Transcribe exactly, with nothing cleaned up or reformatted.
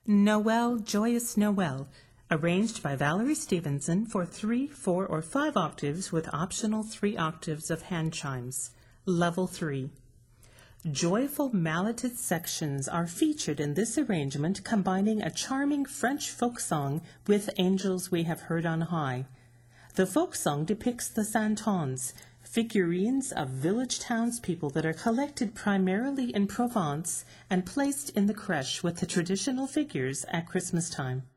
Noel, Joyous Noel, arranged by Valerie Stevenson for three, four, or five octaves with optional three octaves of hand chimes. Level three. Joyful malleted sections are featured in this arrangement, combining a charming French folk song with Angels We Have Heard on High. The folk song depicts the santons, figurines of village townspeople that are collected primarily in Provence and placed in the crèche with the traditional figures at Christmas time.